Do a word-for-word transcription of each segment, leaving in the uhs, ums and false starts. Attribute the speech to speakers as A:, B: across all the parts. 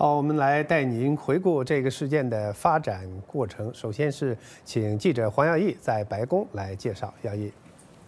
A: 好，我们来带您回顾这个事件的发展过程。首先是请记者黄耀义在白宫来介绍。耀义，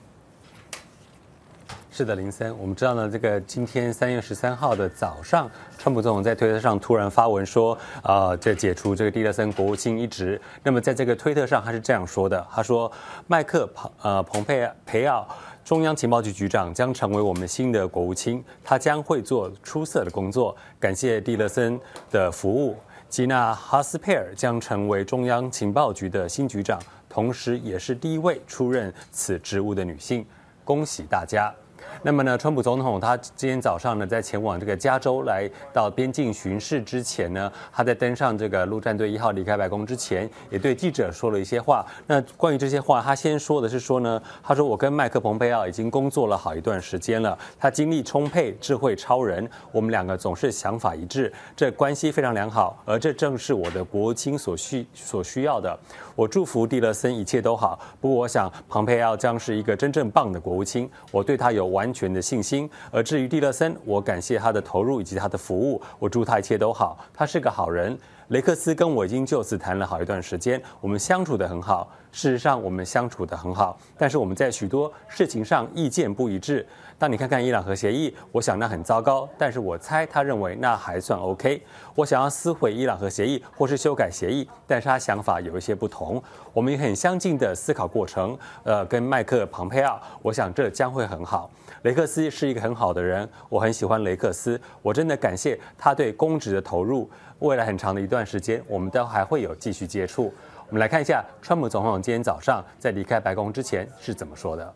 B: 是的，林森，我们知道呢，这个今天三月十三号的早上，川普总统在推特上突然发文说，啊、呃，这解除这个蒂勒森国务卿一职。那么在这个推特上，他是这样说的：他说，麦克庞呃蓬佩培奥。中央情报局局长将成为我们新的国务卿，他将会做出色的工作。感谢蒂勒森的服务。吉娜·哈斯佩尔将成为中央情报局的新局长，同时也是第一位出任此职务的女性。恭喜大家！那么呢，川普总统他今天早上呢，在前往这个加州来到边境巡视之前呢，他在登上这个陆战队一号离开白宫之前，也对记者说了一些话。那关于这些话，他先说的是说呢，他说我跟麦克彭佩奥已经工作了好一段时间了，他精力充沛，智慧超人，我们两个总是想法一致，这关系非常良好，而这正是我的国务卿所需所需要的。我祝福蒂勒森一切都好，不过我想庞佩奥将是一个真正棒的国务卿，我对他有完全的信心。而至于蒂勒森，我感谢他的投入以及他的服务，我祝他一切都好，他是个好人。雷克斯跟我已经就此谈了好一段时间，我们相处得很好。事实上，我们相处得很好，但是我们在许多事情上意见不一致。当你看看伊朗核协议，我想那很糟糕，但是我猜他认为那还算 OK。我想要撕毁伊朗核协议或是修改协议，但是他想法有一些不同。我们也很相近的思考过程，呃，跟麦克庞佩奥，我想这将会很好。雷克斯是一个很好的人，我很喜欢雷克斯，我真的感谢他对公职的投入。未来很长的一段时间，我们都还会有继续接触。我们来看一下川普总统今天早上在离开白宫之前是怎么说的。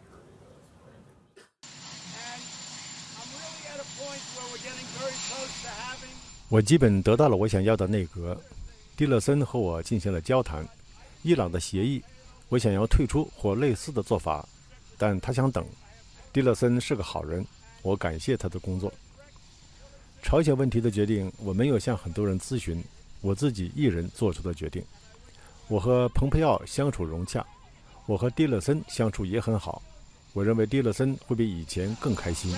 C: 我基本得到了我想要的内阁。蒂勒森和我进行了交谈，伊朗的协议，我想要退出或类似的做法，但他想等。蒂勒森是个好人，我感谢他的工作。朝鲜问题的决定，我没有向很多人咨询，我自己一人做出的决定。我和蓬佩奥相处融洽，我和蒂勒森相处也很好。我认为蒂勒森会比以前更开心。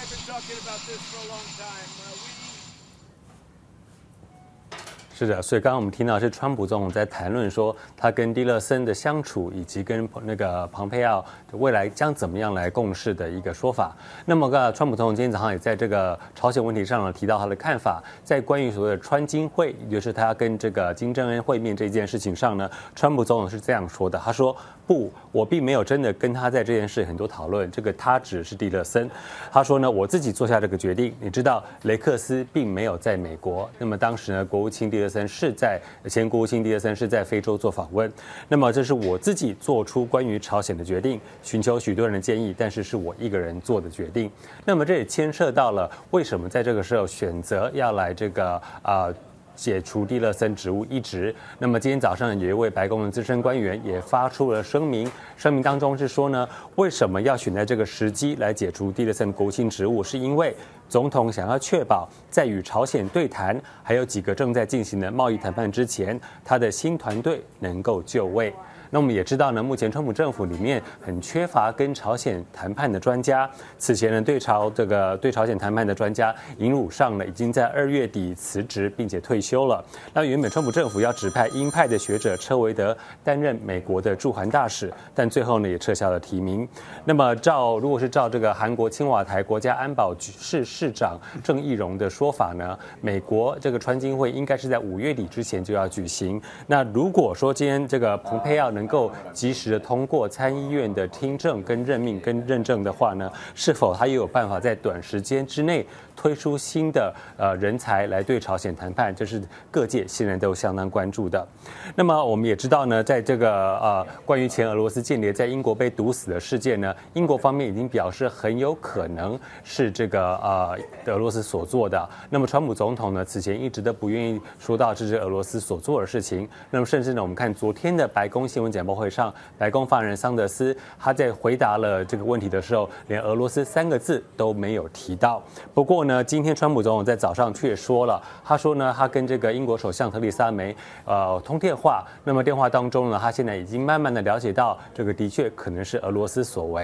B: 是的，所以刚刚我们听到是川普总统在谈论说他跟蒂勒森的相处，以及跟那个庞佩奥未来将怎么样来共事的一个说法。那么，个川普总统今天早上也在这个朝鲜问题上呢提到他的看法，在关于所谓的川金会，也就是他跟这个金正恩会面这件事情上呢，川普总统是这样说的，他说：“不，我并没有真的跟他在这件事很多讨论，这个他只是蒂勒森。他说呢，我自己做下这个决定。你知道，雷克斯并没有在美国，那么当时呢，国务卿蒂勒森是在前国务卿蒂勒森是在非洲做访问。那么这是我自己做出关于朝鲜的决定，寻求许多人的建议，但是是我一个人做的决定。那么这也牵涉到了为什么在这个时候选择要来这个啊。呃解除蒂勒森职务一职。那么今天早上有一位白宫的资深官员也发出了声明，声明当中是说呢，为什么要选在这个时机来解除蒂勒森国务卿职务，是因为总统想要确保在与朝鲜对谈还有几个正在进行的贸易谈判之前，他的新团队能够就位。那我们也知道呢，目前川普政府里面很缺乏跟朝鲜谈判的专家。此前呢，对朝这个对朝鲜谈判的专家尹汝尚呢，已经在二月底辞职并且退休了。那原本川普政府要指派鹰派的学者车维德担任美国的驻韩大使，但最后呢也撤销了提名。那么照如果是照这个韩国青瓦台国家安保室室长郑义溶的说法呢，美国这个川金会应该是在五月底之前就要举行。那如果说今天这个蓬佩奥能够及时的通过参议院的听证跟任命跟认证的话呢，是否他也有办法在短时间之内推出新的呃人才来对朝鲜谈判，这是各界现在都相当关注的。那么我们也知道呢，在这个呃关于前俄罗斯间谍在英国被毒死的事件呢，英国方面已经表示很有可能是这个呃俄罗斯所做的。那么川普总统呢，此前一直都不愿意说到这是俄罗斯所做的事情。那么甚至呢，我们看昨天的白宫新闻简报会上，白宫发言人桑德斯他在回答了这个问题的时候，连俄罗斯三个字都没有提到。不过呢，今天川普总统在早上却说了，他说呢，他跟这个英国首相特丽莎梅呃通电话，那么电话当中呢，他现在已经慢慢的了解到，这个的确可能是俄罗斯所为。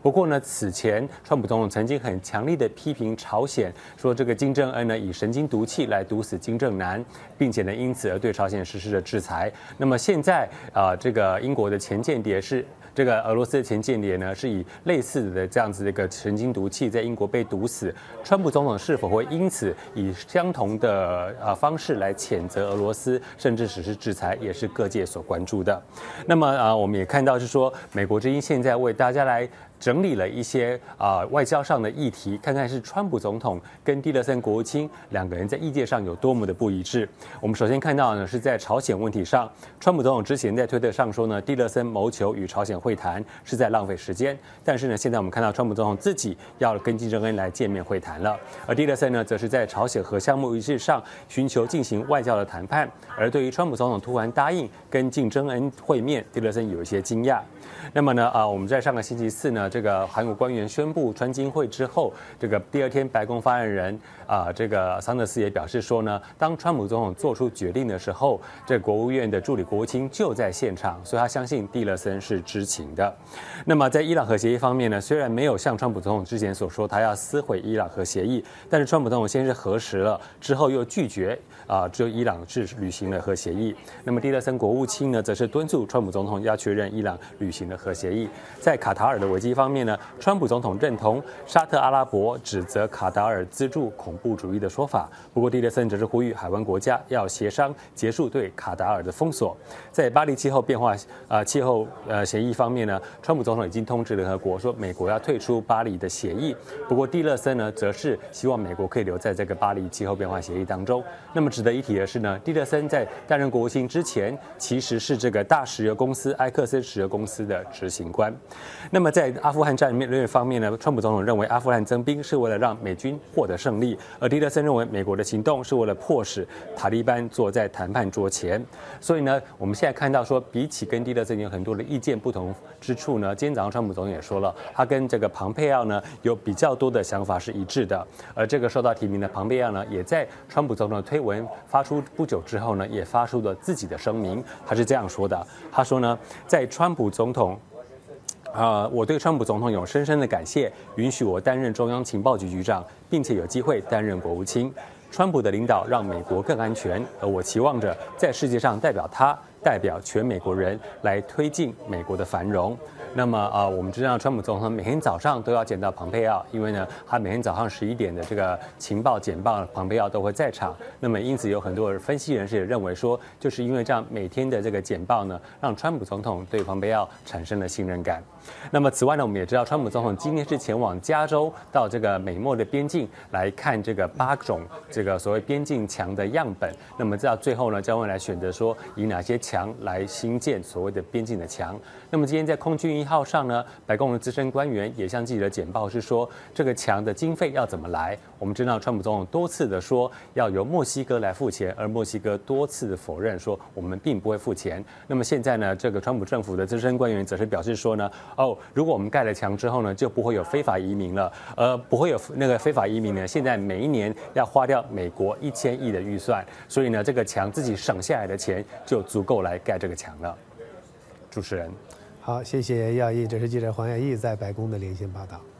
B: 不过呢，此前川普总统曾经很强力的批评朝鲜，说这个金正恩呢以神经毒气来毒死金正男，并且呢因此而对朝鲜实施了制裁。那么现在啊、呃，这个英国的前间谍是。这个俄罗斯的前间谍呢，是以类似的这样子的一个神经毒气在英国被毒死。川普总统是否会因此以相同的呃方式来谴责俄罗斯，甚至实施制裁，也是各界所关注的。那么啊、呃，我们也看到是说，美国之音现在为大家来整理了一些啊、呃、外交上的议题，看看是川普总统跟蒂勒森国务卿两个人在意见上有多么的不一致。我们首先看到呢，是在朝鲜问题上，川普总统之前在推特上说呢，蒂勒森谋求与朝鲜会谈是在浪费时间，但是呢，现在我们看到川普总统自己要跟金正恩来见面会谈了，而蒂勒森呢，则是在朝鲜核项目一事上寻求进行外交的谈判。而对于川普总统突然答应跟金正恩会面，蒂勒森有一些惊讶。那么呢，啊，我们在上个星期四呢，这个韩国官员宣布川金会之后，这个第二天白宫发言人啊，这个桑德斯也表示说呢，当川普总统做出决定的时候，这国务院的助理国务卿就在现场，所以他相信蒂勒森是知情的。那么在伊朗核协议方面呢，虽然没有像川普总统之前所说他要撕毁伊朗核协议，但是川普总统先是核实了，之后又拒绝啊，只有伊朗是履行了核协议。那么蒂勒森国务卿呢，则是敦促川普总统要确认伊朗履行了核协议。在卡塔尔的危机方面呢，川普总统认同沙特阿拉伯指责卡塔尔资助恐怖主义的说法，不过蒂勒森则是呼吁海湾国家要协商结束对卡塔尔的封锁。在巴黎气候变化呃气候呃协议方面呢，川普总统已经通知联合国说美国要退出巴黎的协议，不过蒂勒森呢，则是希望美国可以留在这个巴黎气候变化协议当中。那么值得一提的是呢，蒂勒森在担任国务卿之前，其实是这个大石油公司埃克森石油公司的执行官。那么在阿富汗战略方面呢，川普总统认为阿富汗增兵是为了让美军获得胜利，而蒂勒森认为美国的行动是为了迫使塔利班坐在谈判桌前。所以呢，我们现在看到说，比起跟蒂勒森有很多的意见不同之处呢，今天早上川普总统也说了，他跟这个庞佩奥呢有比较多的想法是一致的。而这个受到提名的庞佩奥呢，也在川普总统的推文发出不久之后呢，也发出了自己的声明。他是这样说的，他说呢，在川普总统呃，我对川普总统有深深的感谢，允许我担任中央情报局局长，并且有机会担任国务卿。川普的领导让美国更安全，而我期望着在世界上代表他，代表全美国人来推进美国的繁荣。那么啊、呃，我们知道川普总统每天早上都要见到庞佩奥，因为呢，他每天早上十一点的这个情报简报，庞佩奥都会在场。那么因此有很多分析人士也认为说，就是因为这样每天的这个简报呢，让川普总统对庞佩奥产生了信任感。那么此外呢，我们也知道川普总统今天是前往加州到这个美墨的边境来看这个八种这个所谓边境墙的样本。那么到最后呢，将会来选择说以哪些墙来兴建所谓的边境的墙。那么今天在空军一号上呢，白宫的资深官员也向记者简报是说，这个墙的经费要怎么来？我们知道川普总统多次的说要由墨西哥来付钱，而墨西哥多次的否认说我们并不会付钱。那么现在呢，这个川普政府的资深官员则是表示说呢，哦，如果我们盖了墙之后呢，就不会有非法移民了，呃，不会有那个非法移民呢，现在每一年要花掉美国一千亿的预算，所以呢，这个墙自己省下来的钱就足够来盖这个墙了。主持人，
A: 好，谢谢耀毅，这是记者黄耀毅在白宫的连线报道。